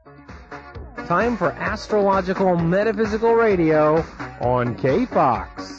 Time for Astrological Metaphysical Radio on KFOX.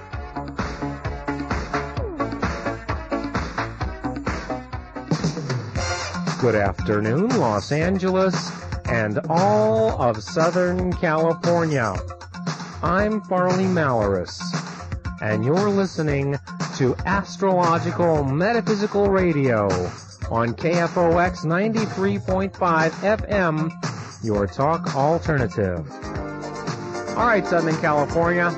Good afternoon, Los Angeles and all of Southern California. I'm Farley Malaris, and you're listening to Astrological Metaphysical Radio on KFOX 93.5 FM, your talk alternative. All right, Southern California.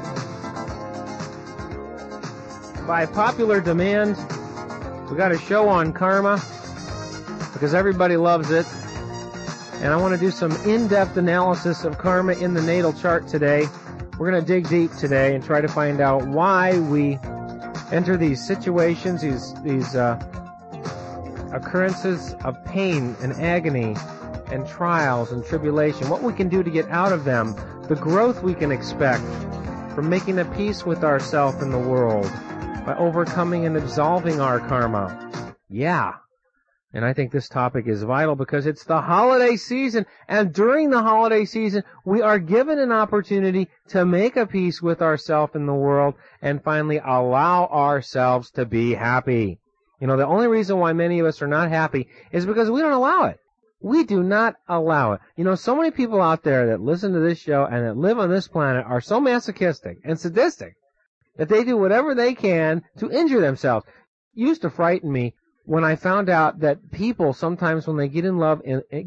By popular demand, we got a show on karma because everybody loves it. And I want to do some in-depth analysis of karma in the natal chart today. We're going to dig deep today and try to find out why we enter these situations, these occurrences of pain and agony and trials and tribulation, what we can do to get out of them, the growth we can expect from making a peace with ourselves and the world by overcoming and absolving our karma. Yeah. And I think this topic is vital because it's the holiday season, and during the holiday season, we are given an opportunity to make a peace with ourselves and the world and finally allow ourselves to be happy. You know, the only reason why many of us are not happy is because we don't allow it. We do not allow it. You know, so many people out there that listen to this show and that live on this planet are so masochistic and sadistic that they do whatever they can to injure themselves. It used to frighten me when I found out that people sometimes when they get involved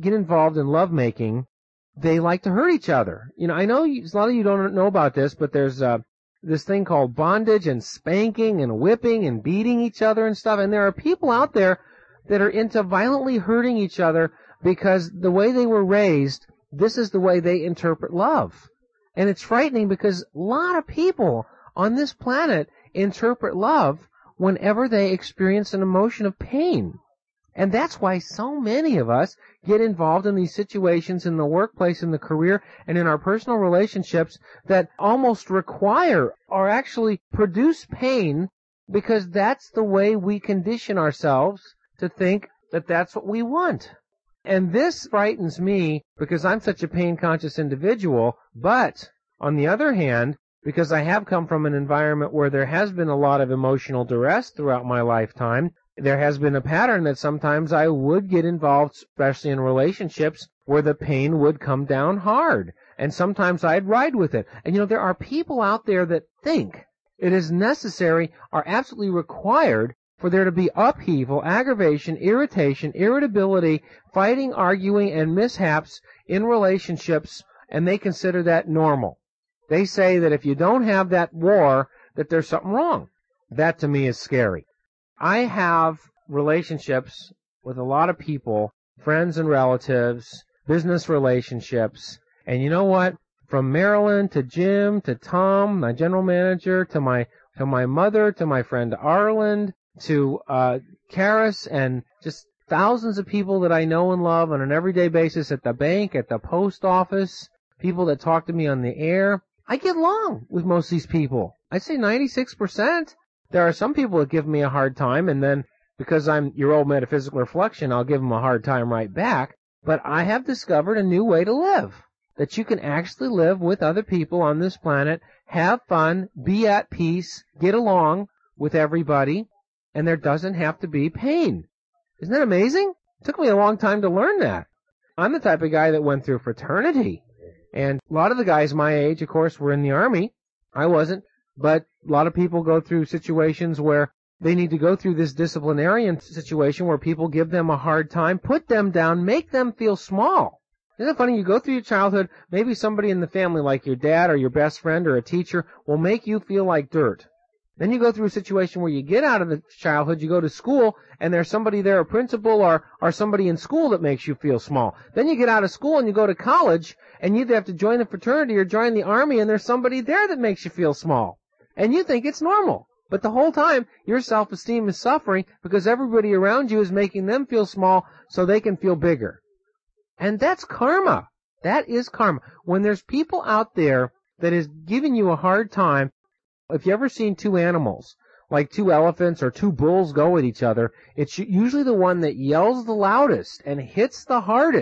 in lovemaking, they like to hurt each other. You know, I know a lot of you don't know about this, but there's this thing called bondage and spanking and whipping and beating each other and stuff. And there are people out there that are into violently hurting each other because the way they were raised, this is the way they interpret love. And it's frightening because a lot of people on this planet interpret love whenever they experience an emotion of pain. And that's why so many of us get involved in these situations in the workplace, in the career, and in our personal relationships that almost require or actually produce pain because that's the way we condition ourselves to think that that's what we want. And this frightens me because I'm such a pain-conscious individual, but on the other hand, because I have come from an environment where there has been a lot of emotional duress throughout my lifetime, there has been a pattern that sometimes I would get involved, especially in relationships, where the pain would come down hard. And sometimes I'd ride with it. And you know, there are people out there that think it is necessary or absolutely required for there to be upheaval, aggravation, irritation, irritability, fighting, arguing, and mishaps in relationships, and they consider that normal. They say that if you don't have that war, that there's something wrong. That to me is scary. I have relationships with a lot of people, friends and relatives, business relationships, and you know what? From Marilyn to Jim to Tom, my general manager, to my mother, to my friend Arland, to Karis, and just thousands of people that I know and love on an everyday basis at the bank, at the post office, people that talk to me on the air. I get along with most of these people. I'd say 96%. There are some people that give me a hard time, and then because I'm your old metaphysical reflection, I'll give them a hard time right back. But I have discovered a new way to live, that you can actually live with other people on this planet, have fun, be at peace, get along with everybody, and there doesn't have to be pain. Isn't that amazing? It took me a long time to learn that. I'm the type of guy that went through fraternity. And a lot of the guys my age, of course, were in the Army. I wasn't. But a lot of people go through situations where they need to go through this disciplinarian situation where people give them a hard time, put them down, make them feel small. Isn't it funny? You go through your childhood, maybe somebody in the family like your dad or your best friend or a teacher will make you feel like dirt. Then you go through a situation where you get out of the childhood, you go to school, and there's somebody there, a principal or somebody in school that makes you feel small. Then you get out of school and you go to college, and you either have to join the fraternity or join the Army, and there's somebody there that makes you feel small. And you think it's normal. But the whole time, your self-esteem is suffering because everybody around you is making them feel small so they can feel bigger. And that's karma. That is karma. When there's people out there that is giving you a hard time, if you ever seen two animals, like two elephants or two bulls go at each other, it's usually the one that yells the loudest and hits the hardest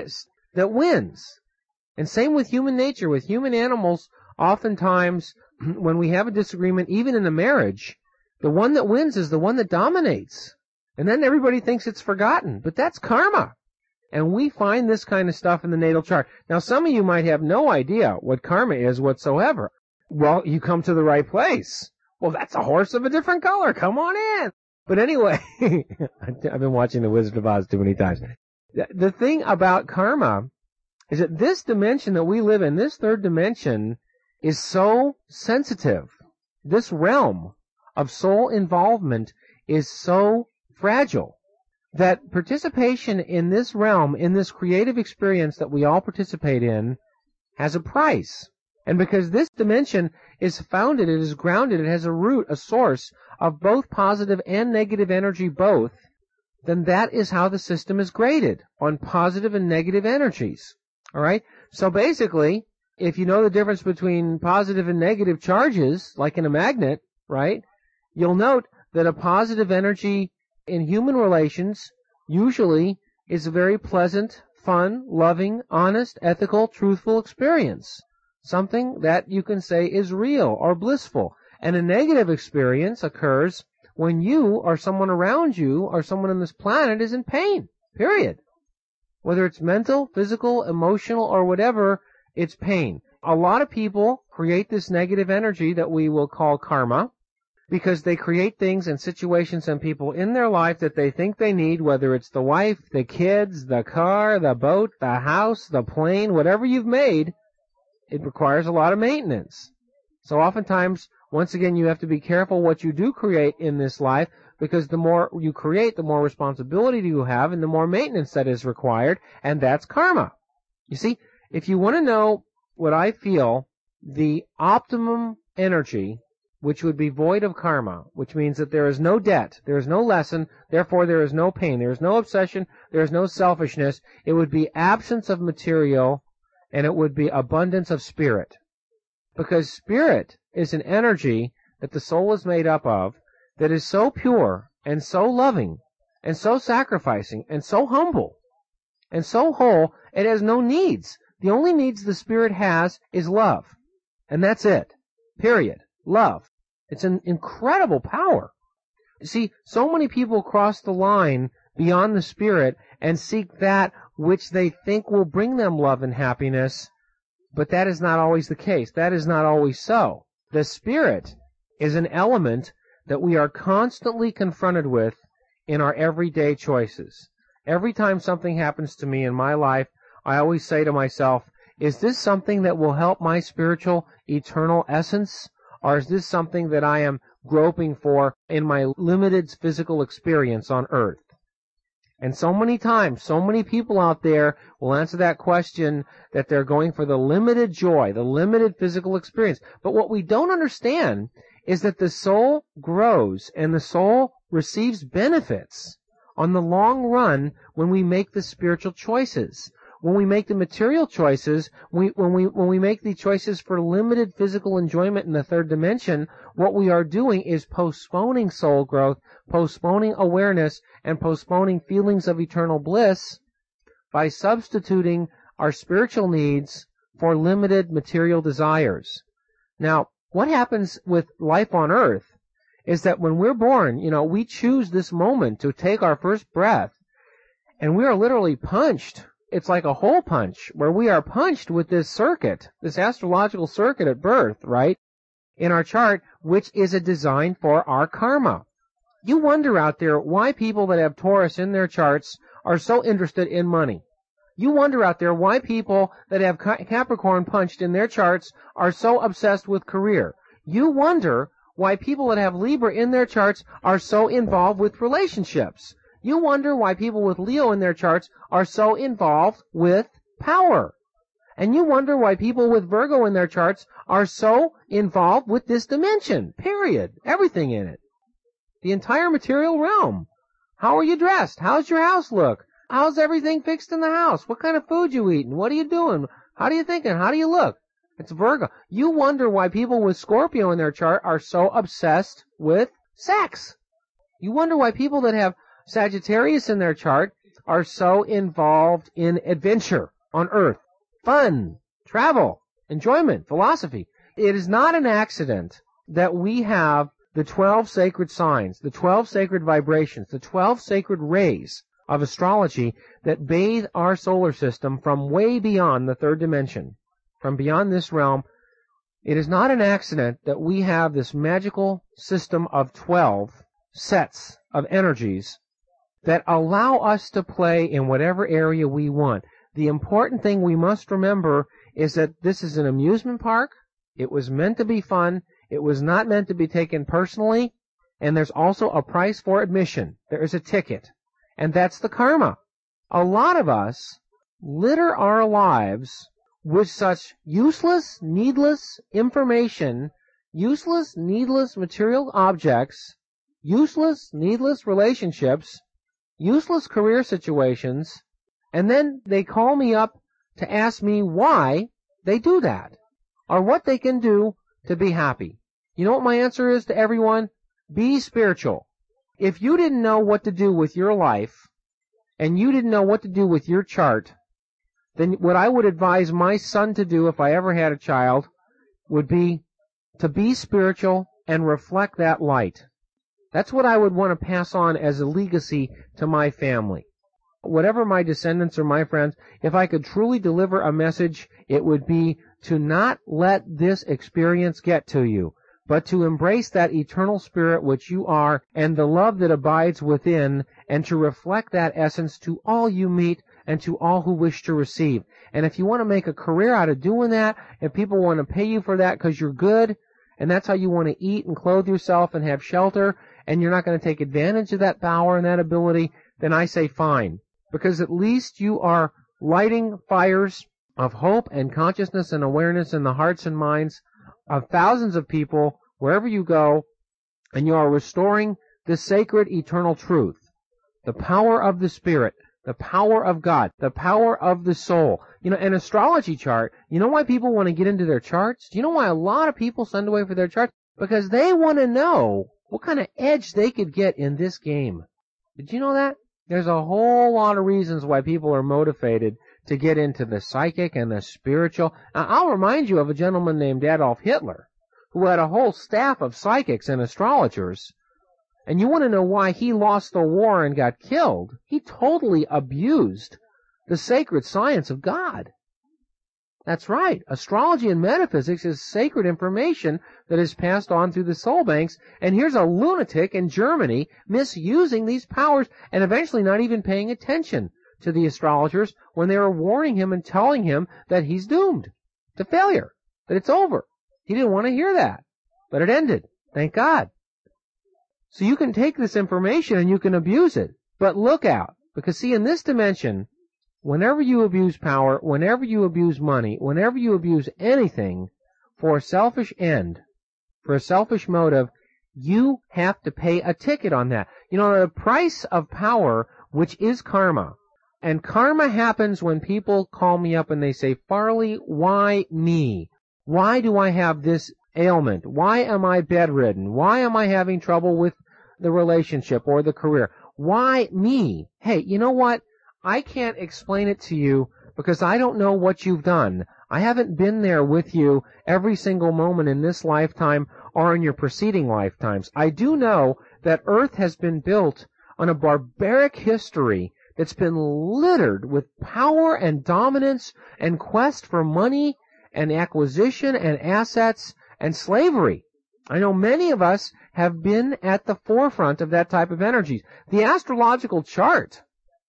that wins. And same with human nature. With human animals, oftentimes when we have a disagreement, even in a marriage, the one that wins is the one that dominates. And then everybody thinks it's forgotten. But that's karma. And we find this kind of stuff in the natal chart. Now, some of you might have no idea what karma is whatsoever. Well, you come to the right place. Well, that's a horse of a different color. Come on in. But anyway, I've been watching The Wizard of Oz too many times. The thing about karma is that this dimension that we live in, this third dimension, is so sensitive. This realm of soul involvement is so fragile that participation in this realm, in this creative experience that we all participate in, has a price. And because this dimension is founded, it is grounded, it has a root, a source of both positive and negative energy both, then that is how the system is graded, on positive and negative energies. All right? So basically, if you know the difference between positive and negative charges, like in a magnet, right, you'll note that a positive energy in human relations usually is a very pleasant, fun, loving, honest, ethical, truthful experience. Something that you can say is real or blissful. And a negative experience occurs when you or someone around you or someone on this planet is in pain, period. Whether it's mental, physical, emotional, or whatever, it's pain. A lot of people create this negative energy that we will call karma because they create things and situations and people in their life that they think they need, whether it's the wife, the kids, the car, the boat, the house, the plane, whatever you've made, it requires a lot of maintenance. So oftentimes, once again, you have to be careful what you do create in this life, because the more you create, the more responsibility you have and the more maintenance that is required, and that's karma. You see, if you want to know what I feel, the optimum energy, which would be void of karma, which means that there is no debt, there is no lesson, therefore there is no pain, there is no obsession, there is no selfishness, it would be absence of material, and it would be abundance of spirit. Because spirit is an energy that the soul is made up of that is so pure and so loving and so sacrificing and so humble and so whole, it has no needs. The only needs the spirit has is love. And that's it. Period. Love. It's an incredible power. You see, so many people cross the line beyond the spirit and seek that which they think will bring them love and happiness, but that is not always the case. That is not always so. The spirit is an element that we are constantly confronted with in our everyday choices. Every time something happens to me in my life, I always say to myself, is this something that will help my spiritual, eternal essence? Or is this something that I am groping for in my limited physical experience on earth? And so many times, so many people out there will answer that question that they're going for the limited joy, the limited physical experience. But what we don't understand is that the soul grows and the soul receives benefits on the long run when we make the spiritual choices. When we make the material choices, when we make the choices for limited physical enjoyment in the third dimension, what we are doing is postponing soul growth, postponing awareness, and postponing feelings of eternal bliss by substituting our spiritual needs for limited material desires. Now, what happens with life on earth is that when we're born, we choose this moment to take our first breath, and we are literally punched. It's like a hole punch, where we are punched with this circuit, this astrological circuit at birth, right, in our chart, which is a design for our karma. You wonder out there why people that have Taurus in their charts are so interested in money. You wonder out there why people that have Capricorn punched in their charts are so obsessed with career. You wonder why people that have Libra in their charts are so involved with relationships. You wonder why people with Leo in their charts are so involved with power. And you wonder why people with Virgo in their charts are so involved with this dimension. Period. Everything in it. The entire material realm. How are you dressed? How's your house look? How's everything fixed in the house? What kind of food you eating? What are you doing? How are you thinking? How do you look? It's Virgo. You wonder why people with Scorpio in their chart are so obsessed with sex. You wonder why people that have Sagittarius in their chart are so involved in adventure. on earth. Fun, travel, enjoyment, philosophy. It is not an accident that we have the 12 sacred signs, the 12 sacred vibrations, the 12 sacred rays of astrology that bathe our solar system from way beyond the third dimension, from beyond this realm. It is not an accident that we have this magical system of 12 sets of energies that allow us to play in whatever area we want. The important thing we must remember is that this is an amusement park. It was meant to be fun. It was not meant to be taken personally. And there's also a price for admission. There is a ticket. And that's the karma. A lot of us litter our lives with such useless, needless information, useless, needless material objects, useless, needless relationships, useless career situations, and then they call me up to ask me why they do that, or what they can do to be happy. You know what my answer is to everyone? Be spiritual. If you didn't know what to do with your life, and you didn't know what to do with your chart, then what I would advise my son to do if I ever had a child would be to be spiritual and reflect that light. That's what I would want to pass on as a legacy to my family. Whatever my descendants or my friends, if I could truly deliver a message, it would be to not let this experience get to you, but to embrace that eternal spirit which you are and the love that abides within, and to reflect that essence to all you meet and to all who wish to receive. And if you want to make a career out of doing that, if people want to pay you for that because you're good, and that's how you want to eat and clothe yourself and have shelter, and you're not going to take advantage of that power and that ability, then I say fine. Because at least you are lighting fires of hope and consciousness and awareness in the hearts and minds of thousands of people wherever you go, and you are restoring the sacred eternal truth, the power of the Spirit, the power of God, the power of the soul. You know, an astrology chart, you know why people want to get into their charts? Do you know why a lot of people send away for their charts? Because they want to know what kind of edge they could get in this game. Did you know that? There's a whole lot of reasons why people are motivated to get into the psychic and the spiritual. Now, I'll remind you of a gentleman named Adolf Hitler, who had a whole staff of psychics and astrologers. And you want to know why he lost the war and got killed? He totally abused the sacred science of God. That's right. Astrology and metaphysics is sacred information that is passed on through the soul banks. And here's a lunatic in Germany misusing these powers and eventually not even paying attention to the astrologers when they were warning him and telling him that he's doomed to failure, that it's over. He didn't want to hear that, but it ended. Thank God. So you can take this information and you can abuse it. But look out, because see, in this dimension, whenever you abuse power, whenever you abuse money, whenever you abuse anything for a selfish end, for a selfish motive, you have to pay a ticket on that. You know, the price of power, which is karma. And karma happens when people call me up and they say, Farley, why me? Why do I have this ailment? Why am I bedridden? Why am I having trouble with the relationship or the career? Why me? Hey, you know what? I can't explain it to you because I don't know what you've done. I haven't been there with you every single moment in this lifetime or in your preceding lifetimes. I do know that Earth has been built on a barbaric history that's been littered with power and dominance and quest for money and acquisition and assets and slavery. I know many of us have been at the forefront of that type of energies. The astrological chart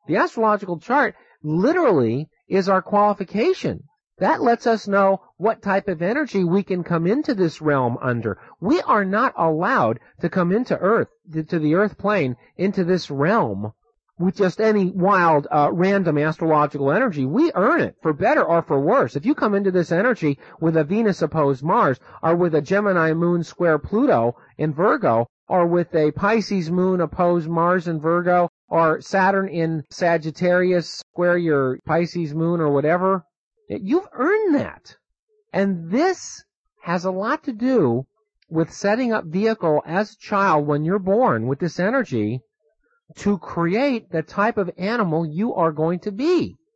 literally is our qualification. That lets us know what type of energy we can come into this realm under. We are not allowed to come into Earth, to the Earth plane, into this realm with just any wild, random astrological energy. We earn it, for better or for worse. If you come into this energy with a Venus opposed Mars, or with a Gemini moon square Pluto in Virgo, or with a Pisces moon opposed Mars in Virgo, or Saturn in Sagittarius square your Pisces moon or whatever, you've earned that. And this has a lot to do with setting up vehicle as a child when you're born with this energy to create the type of animal you are going to be.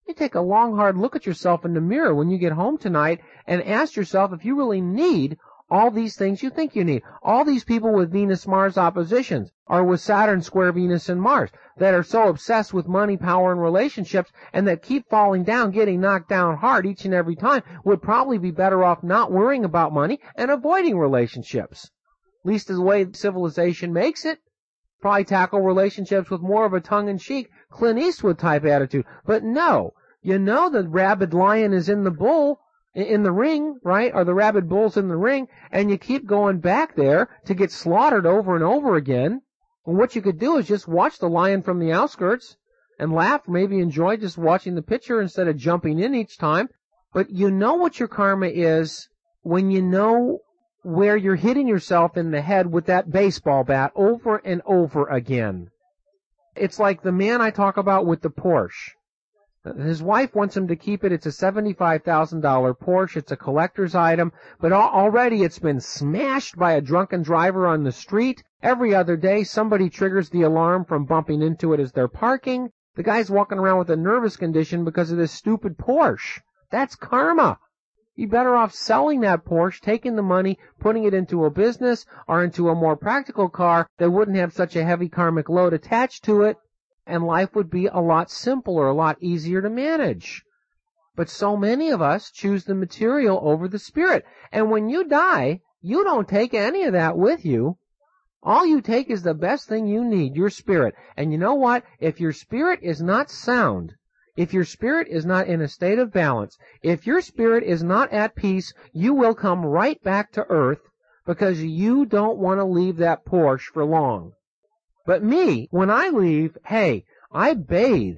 You take a long, hard look at yourself in the mirror when you get home tonight and ask yourself if you really need all these things you think you need. All these people with Venus-Mars oppositions, or with Saturn square Venus and Mars, that are so obsessed with money, power, and relationships, and that keep falling down, getting knocked down hard each and every time, would probably be better off not worrying about money and avoiding relationships. At least the way civilization makes it. Probably tackle relationships with more of a tongue-in-cheek, Clint Eastwood type attitude. But no, you know the rabid lion is in the bull, in the ring, right? Or the rabid bull's in the ring, and you keep going back there to get slaughtered over and over again. And what you could do is just watch the lion from the outskirts and laugh, maybe enjoy just watching the picture instead of jumping in each time. But you know what your karma is when you know where you're hitting yourself in the head with that baseball bat over and over again. It's like the man I talk about with the Porsche. His wife wants him to keep it. It's a $75,000 Porsche. It's a collector's item, but already it's been smashed by a drunken driver on the street. Every other day, somebody triggers the alarm from bumping into it as they're parking. The guy's walking around with a nervous condition because of this stupid Porsche. That's karma. You're better off selling that Porsche, taking the money, putting it into a business or into a more practical car that wouldn't have such a heavy karmic load attached to it, and life would be a lot simpler, a lot easier to manage. But so many of us choose the material over the spirit. And when you die, you don't take any of that with you. All you take is the best thing you need, your spirit. And you know what? If your spirit is not sound, if your spirit is not in a state of balance, if your spirit is not at peace, you will come right back to earth because you don't want to leave that Porsche for long. But me, when I leave, hey, I bathe.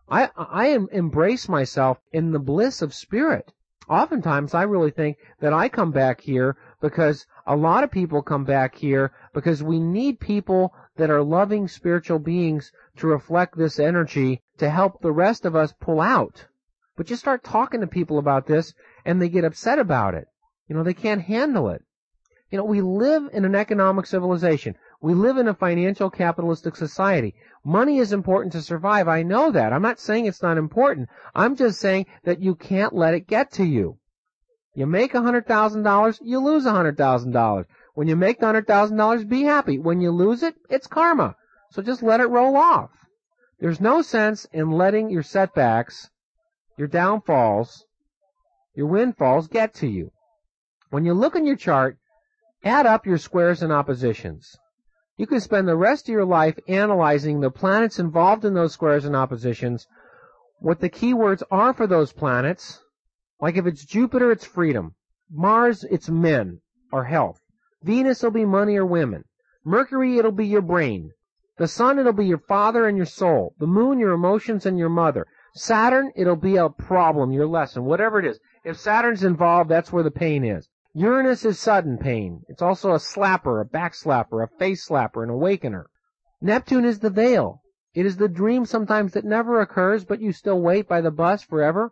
I embrace myself in the bliss of spirit. Oftentimes, I really think that I come back here because a lot of people come back here because we need people that are loving spiritual beings to reflect this energy to help the rest of us pull out. But you start talking to people about this, and they get upset about it. They can't handle it. We live in an economic civilization. We live in a financial capitalistic society. Money is important to survive. I know that. I'm not saying it's not important. I'm just saying that you can't let it get to you. You make $100,000, you lose $100,000. When you make the $100,000, be happy. When you lose it, it's karma. So just let it roll off. There's no sense in letting your setbacks, your downfalls, your windfalls get to you. When you look in your chart, add up your squares and oppositions. You can spend the rest of your life analyzing the planets involved in those squares and oppositions, what the keywords are for those planets. Like if it's Jupiter, it's freedom. Mars, it's men or health. Venus will be money or women. Mercury, it'll be your brain. The sun, it'll be your father and your soul. The moon, your emotions and your mother. Saturn, it'll be a problem, your lesson, whatever it is. If Saturn's involved, that's where the pain is. Uranus is sudden pain. It's also a slapper, a back slapper, a face slapper, an awakener. Neptune is the veil. It is the dream sometimes that never occurs, but you still wait by the bus forever.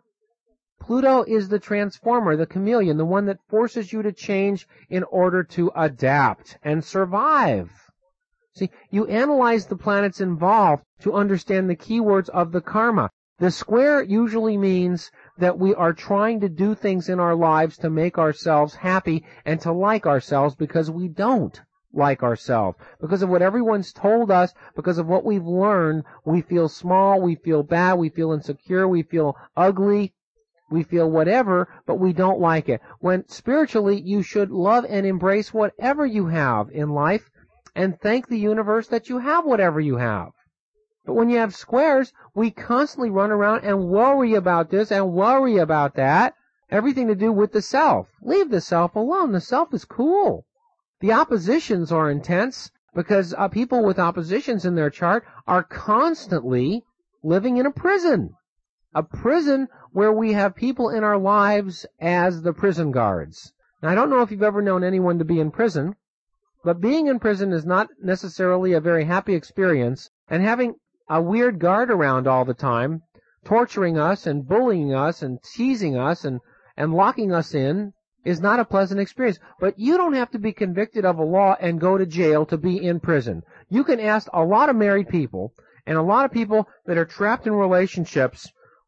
Pluto is the transformer, the chameleon, the one that forces you to change in order to adapt and survive. See, you analyze the planets involved to understand the keywords of the karma. The square usually means that we are trying to do things in our lives to make ourselves happy and to like ourselves because we don't like ourselves. Because of what everyone's told us, because of what we've learned, we feel small, we feel bad, we feel insecure, we feel ugly, we feel whatever, but we don't like it. When spiritually, you should love and embrace whatever you have in life and thank the universe that you have whatever you have. But when you have squares, we constantly run around and worry about this and worry about that. Everything to do with the self. Leave the self alone. The self is cool. The oppositions are intense because people with oppositions in their chart are constantly living in a prison. A prison where we have people in our lives as the prison guards. Now, I don't know if you've ever known anyone to be in prison, but being in prison is not necessarily a very happy experience, and having a weird guard around all the time, torturing us and bullying us and teasing us and locking us in is not a pleasant experience. But you don't have to be convicted of a law and go to jail to be in prison. You can ask a lot of married people and a lot of people that are trapped in relationships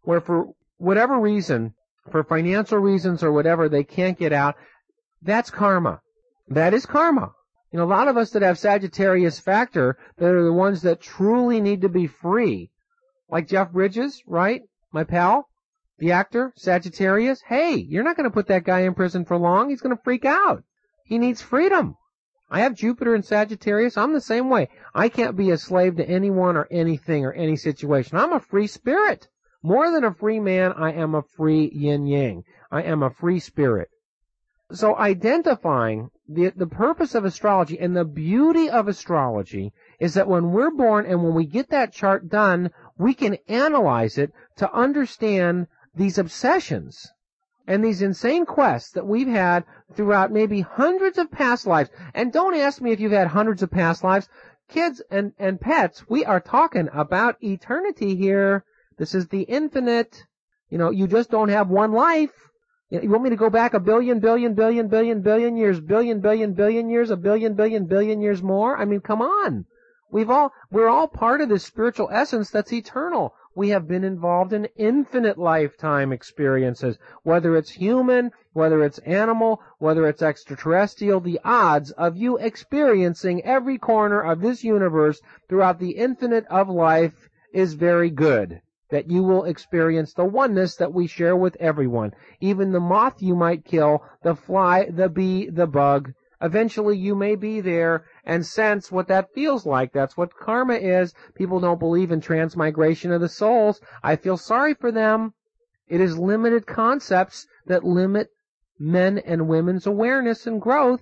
where for whatever reason, for financial reasons or whatever, they can't get out. That's karma. That is karma. You know, a lot of us that have Sagittarius factor, that are the ones that truly need to be free. Like Jeff Bridges, right? My pal, the actor, Sagittarius. Hey, you're not going to put that guy in prison for long. He's going to freak out. He needs freedom. I have Jupiter in Sagittarius. I'm the same way. I can't be a slave to anyone or anything or any situation. I'm a free spirit. More than a free man, I am a free yin-yang. I am a free spirit. So identifying the purpose of astrology and the beauty of astrology is that when we're born and when we get that chart done, we can analyze it to understand these obsessions and these insane quests that we've had throughout maybe hundreds of past lives. And don't ask me if you've had hundreds of past lives. Kids and pets, we are talking about eternity here. This is the infinite. You know, you just don't have one life. You want me to go back a billion years, a billion years more? I mean, come on. We're all part of this spiritual essence that's eternal. We have been involved in infinite lifetime experiences, whether it's human, whether it's animal, whether it's extraterrestrial. The odds of you experiencing every corner of this universe throughout the infinite of life is very good. That you will experience the oneness that we share with everyone. Even the moth you might kill, the fly, the bee, the bug. Eventually you may be there and sense what that feels like. That's what karma is. People don't believe in transmigration of the souls. I feel sorry for them. It is limited concepts that limit men and women's awareness and growth.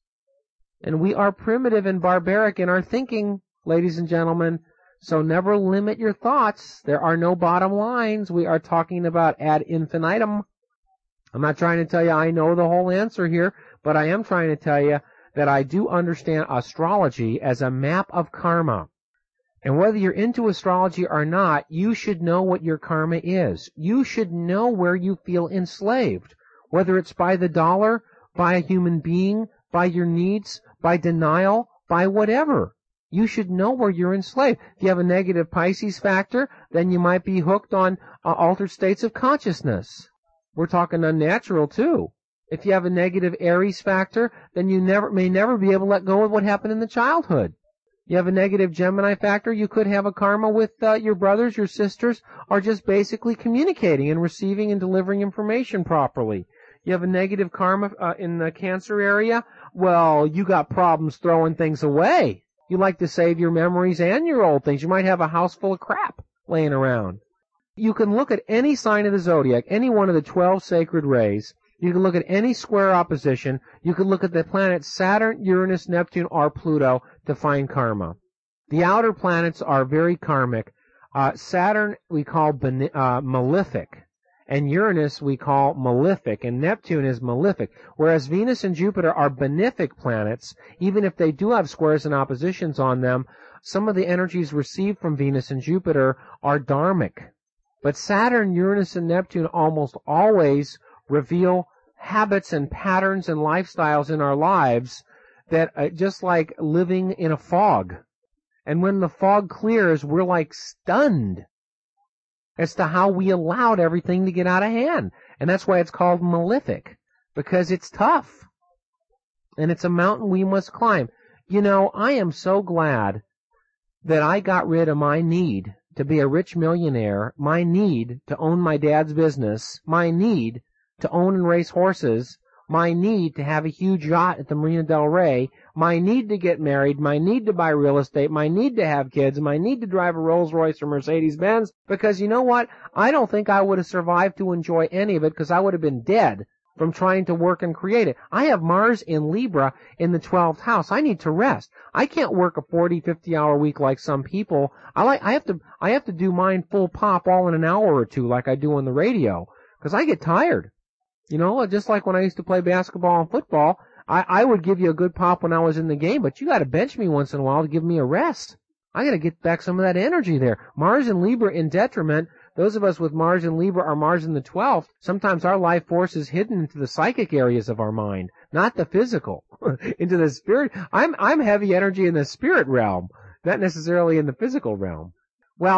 And we are primitive and barbaric in our thinking, ladies and gentlemen. So never limit your thoughts. There are no bottom lines. We are talking about ad infinitum. I'm not trying to tell you I know the whole answer here, but I am trying to tell you that I do understand astrology as a map of karma. And whether you're into astrology or not, you should know what your karma is. You should know where you feel enslaved, whether it's by the dollar, by a human being, by your needs, by denial, by whatever. You should know where you're enslaved. If you have a negative Pisces factor, then you might be hooked on altered states of consciousness. We're talking unnatural too. If you have a negative Aries factor, then you may never be able to let go of what happened in the childhood. You have a negative Gemini factor, you could have a karma with your brothers, your sisters, or just basically communicating and receiving and delivering information properly. You have a negative karma in the Cancer area, well, you got problems throwing things away. You like to save your memories and your old things. You might have a house full of crap laying around. You can look at any sign of the zodiac, any one of the 12 sacred rays. You can look at any square opposition. You can look at the planets Saturn, Uranus, Neptune, or Pluto to find karma. The outer planets are very karmic. Saturn we call malefic, and Uranus we call malefic, and Neptune is malefic, whereas Venus and Jupiter are benefic planets. Even if they do have squares and oppositions on them, some of the energies received from Venus and Jupiter are dharmic. But Saturn, Uranus, and Neptune almost always reveal habits and patterns and lifestyles in our lives that just like living in a fog. And when the fog clears, we're like stunned as to how we allowed everything to get out of hand. And that's why it's called malefic, because it's tough. And it's a mountain we must climb. You know, I am so glad that I got rid of my need to be a rich millionaire, my need to own my dad's business, my need to own and race horses, my need to have a huge yacht at the Marina del Rey, my need to get married, my need to buy real estate, my need to have kids, my need to drive a Rolls Royce or Mercedes-Benz, because you know what? I don't think I would have survived to enjoy any of it because I would have been dead from trying to work and create it. I have Mars in Libra in the 12th house. I need to rest. I can't work a 40, 50-hour week like some people. I have to do mine full pop all in an hour or two like I do on the radio because I get tired. You know, just like when I used to play basketball and football, I would give you a good pop when I was in the game, but you got to bench me once in a while to give me a rest. I got to get back some of that energy there. Mars and Libra in detriment. Those of us with Mars and Libra or Mars in the 12th, sometimes our life force is hidden into the psychic areas of our mind, not the physical, into the spirit. I'm heavy energy in the spirit realm, not necessarily in the physical realm. Well,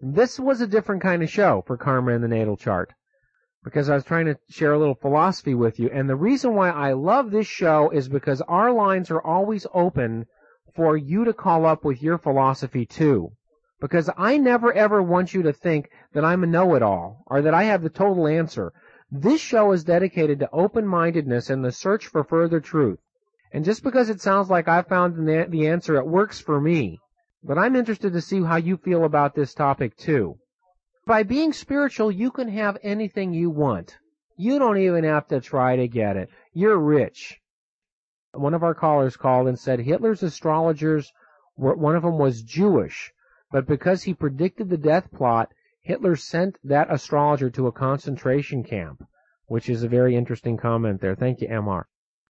This was a different kind of show for Karma in the Natal Chart, because I was trying to share a little philosophy with you. And the reason why I love this show is because our lines are always open for you to call up with your philosophy too. Because I never ever want you to think that I'm a know-it-all or that I have the total answer. This show is dedicated to open-mindedness and the search for further truth. And just because it sounds like I found the answer, it works for me. But I'm interested to see how you feel about this topic too. By being spiritual, you can have anything you want. You don't even have to try to get it. You're rich. One of our callers called and said Hitler's astrologers, one of them was Jewish, but because he predicted the death plot, Hitler sent that astrologer to a concentration camp, which is a very interesting comment there. Thank you, MR.